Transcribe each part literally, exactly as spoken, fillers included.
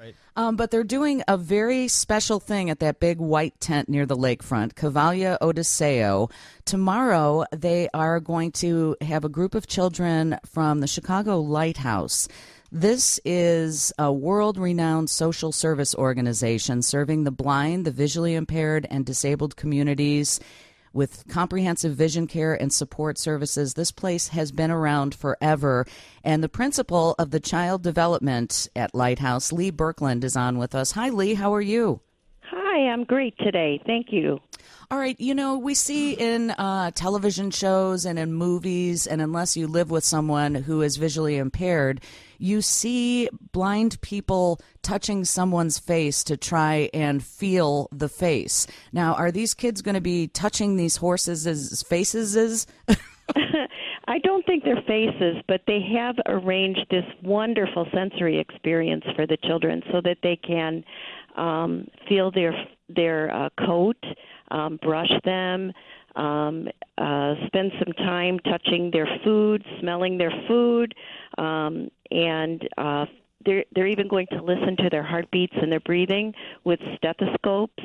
Um, but they're doing a very special thing at that big white tent near the lakefront, Cavalia Odiseo. Tomorrow, they are going to have a group of children from the Chicago Lighthouse. This is a world-renowned social service organization serving the blind, the visually impaired, and disabled communities with comprehensive vision care and support services. This place has been around forever. And the principal of the child development at Lighthouse, Lee Berkland, is on with us. Hi, Lee. How are you? Hi, I'm great today. Thank you. All right. You know, we see in uh, television shows and in movies, and unless you live with someone who is visually impaired, you see blind people touching someone's face to try and feel the face. Now, are these kids going to be touching these horses' faces? I don't think they're faces, but they have arranged this wonderful sensory experience for the children so that they can um, feel their their uh, coat, um, brush them, um, uh, spend some time touching their food, smelling their food, um, and uh, they're they're even going to listen to their heartbeats and their breathing with stethoscopes.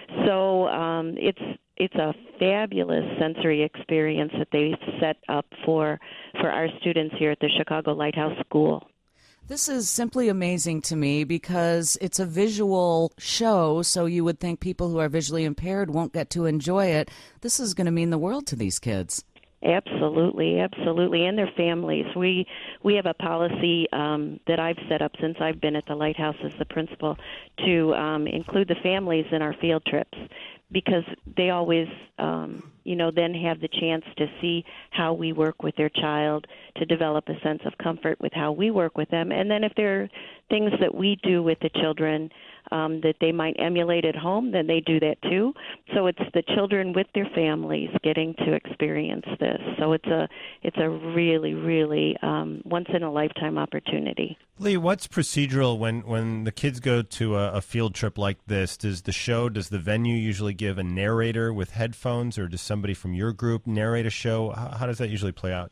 So um, it's it's a fabulous sensory experience that they've set up for for our students here at the Chicago Lighthouse School. This is simply amazing to me because it's a visual show, so you would think people who are visually impaired won't get to enjoy it. This is going to mean the world to these kids. Absolutely, absolutely, and their families. We we have a policy um, that I've set up since I've been at the Lighthouse as the principal to um, include the families in our field trips, because they always, um, you know, then have the chance to see how we work with their child, to develop a sense of comfort with how we work with them. And then if there are things that we do with the children um, that they might emulate at home, then they do that too. So it's the children with their families getting to experience this. So it's a it's a really, really um, once-in-a-lifetime opportunity. Lee, what's procedural when, when the kids go to a, a field trip like this? Does the show, does the venue usually give a narrator with headphones, or does somebody from your group narrate a show? How, how does that usually play out?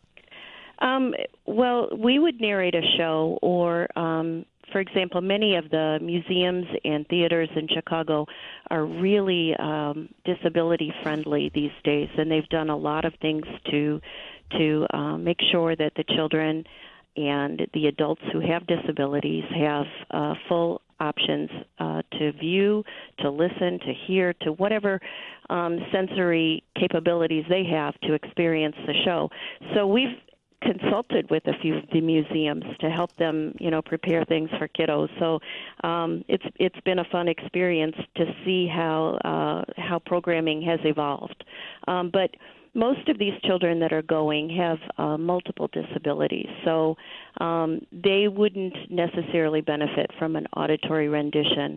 Um, well, we would narrate a show, or, um, for example, many of the museums and theaters in Chicago are really um, disability-friendly these days, and they've done a lot of things to to uh, make sure that the children and the adults who have disabilities have uh, full options uh, to view, to listen, to hear, to whatever um, sensory capabilities they have to experience the show. So we've consulted with a few of the museums to help them, you know, prepare things for kiddos. So um, it's it's been a fun experience to see how uh, how programming has evolved. Um, but most of these children that are going have uh, multiple disabilities, so um, they wouldn't necessarily benefit from an auditory rendition.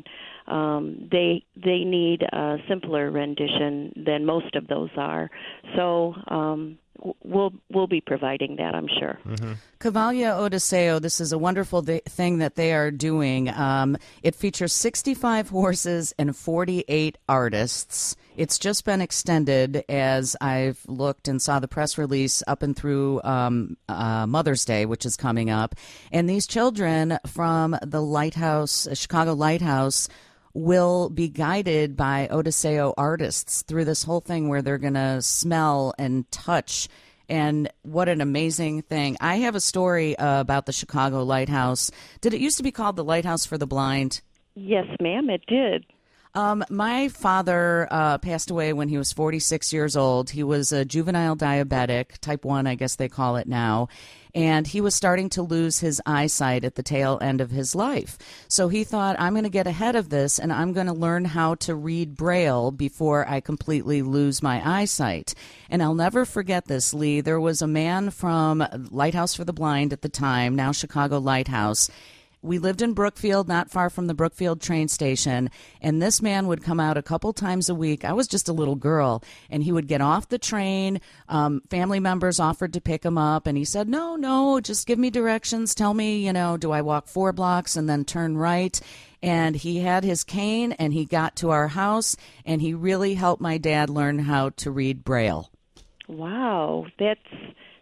Um, they they need a simpler rendition than most of those are. So um, we'll we'll be providing that, I'm sure. Mm-hmm. Cavalia Odiseo, this is a wonderful th- thing that they are doing. Um, it features sixty-five horses and forty-eight artists. It's just been extended, as I've looked and saw the press release, up and through um, uh, Mother's Day, which is coming up. And these children from the Lighthouse, Chicago Lighthouse, will be guided by Odiseo artists through this whole thing where they're going to smell and touch. And what an amazing thing. I have a story uh, about the Chicago Lighthouse. Did it used to be called the Lighthouse for the Blind? Yes, ma'am, it did. Um, my father uh, passed away when he was forty-six years old. He was a juvenile diabetic, type one, I guess they call it now. And he was starting to lose his eyesight at the tail end of his life. So he thought, I'm going to get ahead of this, and I'm going to learn how to read Braille before I completely lose my eyesight. And I'll never forget this, Lee. There was a man from Lighthouse for the Blind at the time, now Chicago Lighthouse. We lived in Brookfield, not far from the Brookfield train station, and this man would come out a couple times a week. I was just a little girl, and he would get off the train. Um, family members offered to pick him up, and he said, no, no, just give me directions. Tell me, you know, do I walk four blocks and then turn right? And he had his cane, and he got to our house, and he really helped my dad learn how to read Braille. Wow, that's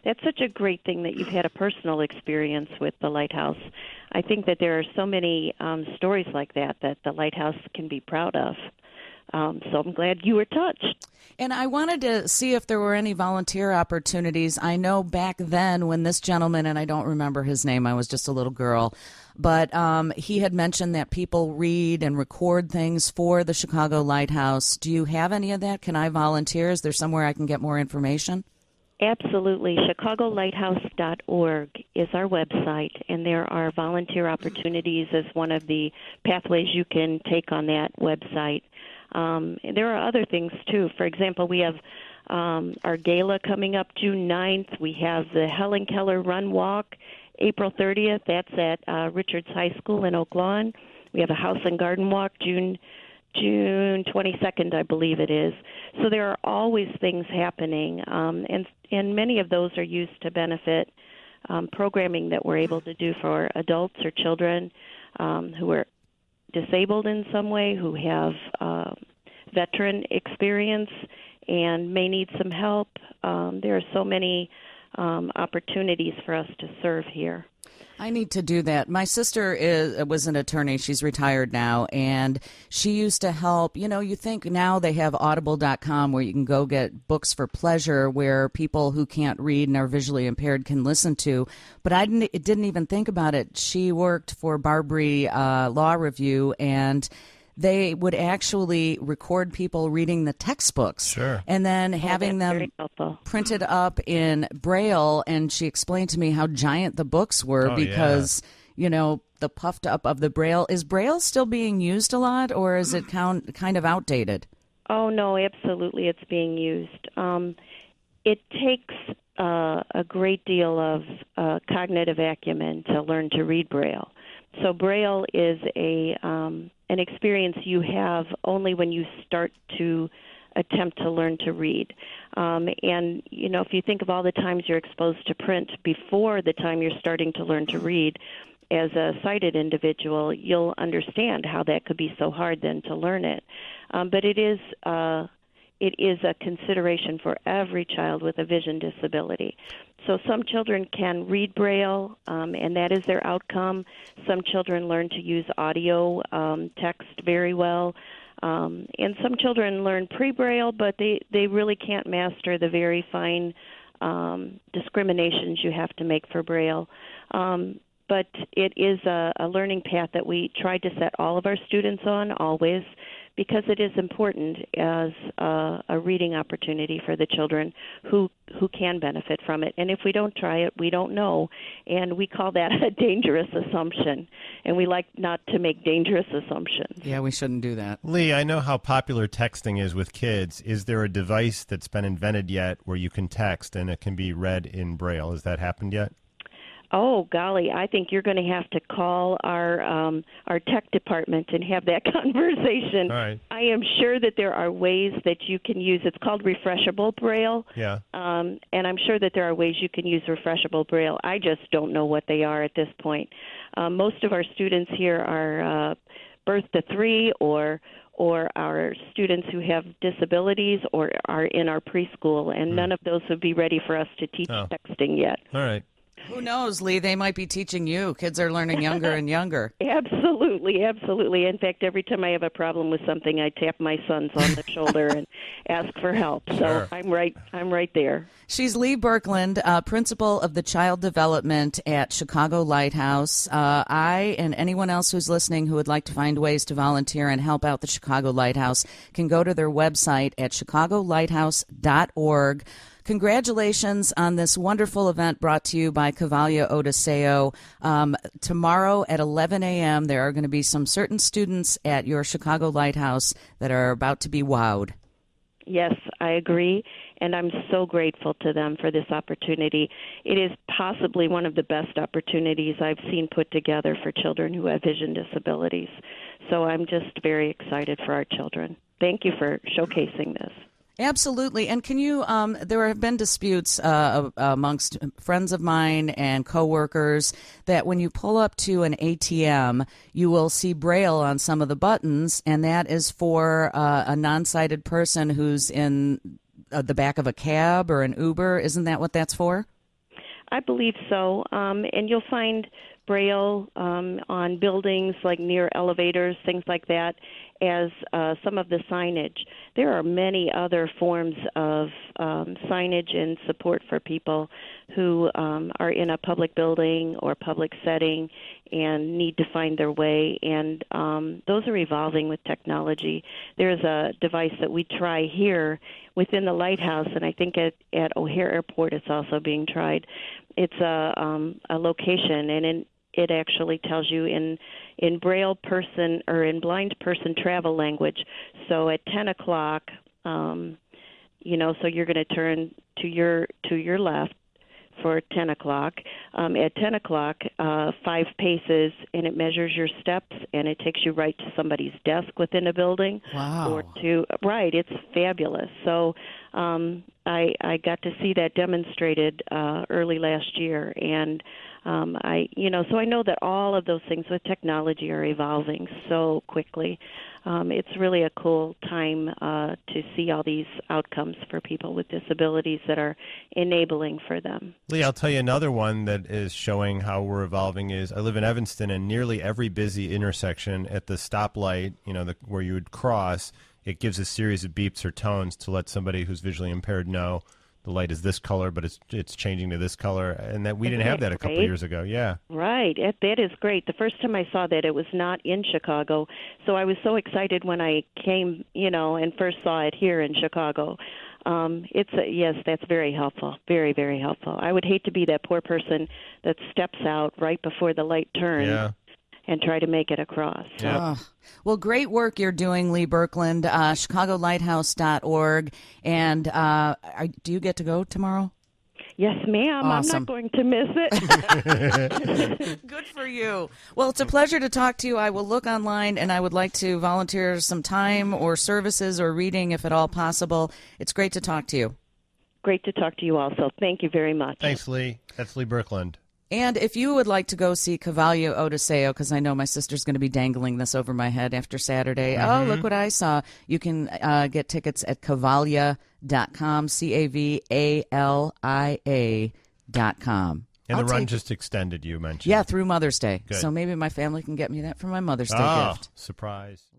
that's such a great thing that you've had a personal experience with the Lighthouse. I think that there are so many um, stories like that that the Lighthouse can be proud of. Um, so I'm glad you were touched. And I wanted to see if there were any volunteer opportunities. I know back then when this gentleman, and I don't remember his name, I was just a little girl, but um, he had mentioned that people read and record things for the Chicago Lighthouse. Do you have any of that? Can I volunteer? Is there somewhere I can get more information? Absolutely. Chicago Lighthouse dot org is our website, and there are volunteer opportunities as one of the pathways you can take on that website. Um, there are other things, too. For example, we have um, our gala coming up June ninth. We have the Helen Keller Run Walk April thirtieth. That's at uh, Richards High School in Oak Lawn. We have a House and Garden Walk June June twenty-second, I believe it is. So there are always things happening, um, and, and many of those are used to benefit um, programming that we're able to do for adults or children um, who are disabled in some way, who have uh, veteran experience and may need some help. Um, there are so many um, opportunities for us to serve here. I need to do that. My sister is was an attorney. She's retired now, and she used to help. You know, you think now they have audible dot com where you can go get books for pleasure where people who can't read and are visually impaired can listen to. But I didn't, didn't even think about it. She worked for Barbary uh, Law Review, and they would actually record people reading the textbooks, sure, and then Oh, having that's them very helpful. printed up in Braille. And she explained to me how giant the books were Oh, because, you know, the puffed up of the Braille. Is Braille still being used a lot, or is it count, kind of outdated? Oh, no, absolutely it's being used. Um, it takes uh, a great deal of uh, cognitive acumen to learn to read Braille. So Braille is a um, an experience you have only when you start to attempt to learn to read. Um, and, you know, if you think of all the times you're exposed to print before the time you're starting to learn to read, as a sighted individual, you'll understand how that could be so hard then to learn it. Um, but it is uh, it is a consideration for every child with a vision disability. So some children can read Braille, um, and that is their outcome. Some children learn to use audio um, text very well. Um, and some children learn pre-Braille, but they, they really can't master the very fine um, discriminations you have to make for Braille. Um, but it is a, a learning path that we try to set all of our students on always, because it is important as a, a reading opportunity for the children who who can benefit from it. And if we don't try it, we don't know. And we call that a dangerous assumption. And we like not to make dangerous assumptions. Yeah, we shouldn't do that. Lee, I know how popular texting is with kids. Is there a device that's been invented yet where you can text and it can be read in Braille? Has that happened yet? Oh, golly, I think you're going to have to call our um, our tech department and have that conversation. All right. I am sure that there are ways that you can use, it's called refreshable Braille. Yeah. Um, and I'm sure that there are ways you can use refreshable Braille. I just don't know what they are at this point. Um, most of our students here are uh, birth to three or or our students who have disabilities or are in our preschool, and mm. none of those would be ready for us to teach oh. texting yet. All right. Who knows, Lee? They might be teaching you. Kids are learning younger and younger. Absolutely, absolutely. In fact, every time I have a problem with something, I tap my sons on the shoulder and ask for help. So sure. I'm right. I'm right there. She's Lee Berkland, uh, principal of the Child Development at Chicago Lighthouse. Uh, I and anyone else who's listening who would like to find ways to volunteer and help out the Chicago Lighthouse can go to their website at chicago lighthouse dot org. Congratulations on this wonderful event brought to you by Cavalia Odiseo. Um, tomorrow at eleven a.m., there are going to be some certain students at your Chicago Lighthouse that are about to be wowed. Yes, I agree, and I'm so grateful to them for this opportunity. It is possibly one of the best opportunities I've seen put together for children who have vision disabilities. So I'm just very excited for our children. Thank you for showcasing this. Absolutely. And can you, um, there have been disputes uh, amongst friends of mine and coworkers that when you pull up to an A T M, you will see Braille on some of the buttons, and that is for uh, a non-sighted person who's in uh, the back of a cab or an Uber. Isn't that what that's for? I believe so. Um, and you'll find Braille um, on buildings, like near elevators, things like that, as uh, some of the signage. There are many other forms of um, signage and support for people who um, are in a public building or public setting and need to find their way, and um, those are evolving with technology. There's a device that we try here within the lighthouse, and I think at, at O'Hare Airport it's also being tried. It's a, um, a location, and in, it actually tells you in in Braille person or in blind person travel language. So at ten o'clock, um, you know, so you're going to turn to your to your left for ten o'clock. Um, at ten o'clock, uh, five paces, and it measures your steps, and it takes you right to somebody's desk within a building. Wow. Or to right, it's fabulous. So um, I I got to see that demonstrated uh, early last year, and um, I you know so I know that all of those things with technology are evolving so quickly. Um, it's really a cool time uh, to see all these outcomes for people with disabilities that are enabling for them. Lee, I'll tell you another one that is showing how we're evolving is I live in Evanston, and nearly every busy intersection at the stoplight, you know, the, where you would cross, it gives a series of beeps or tones to let somebody who's visually impaired know the light is this color, but it's it's changing to this color, and that we Isn't didn't have that that a couple great? years ago. Yeah. Right. It, that is great. The first time I saw that, it was not in Chicago, so I was so excited when I came, you know, and first saw it here in Chicago. Um, it's a, yes, that's very helpful. Very, very helpful. I would hate to be that poor person that steps out right before the light turns. Yeah. And try to make it across. So. Yep. Oh. Well, great work you're doing, Lee Birkeland, uh, chicago lighthouse dot org. And uh, I, do you get to go tomorrow? Yes, ma'am. Awesome. I'm not going to miss it. Good for you. Well, it's a pleasure to talk to you. I will look online, and I would like to volunteer some time or services or reading if at all possible. It's great to talk to you. Great to talk to you also. Thank you very much. Thanks, Lee. That's Lee Birkeland. And if you would like to go see Cavallo Odiseo, because I know my sister's going to be dangling this over my head after Saturday. Mm-hmm. Oh, look what I saw. You can uh, get tickets at cavalia dot com, C A V A L I A dot com. And I'll the run take- just extended, you mentioned. Yeah, through Mother's Day. Good. So maybe my family can get me that for my Mother's Day Oh, gift. surprise.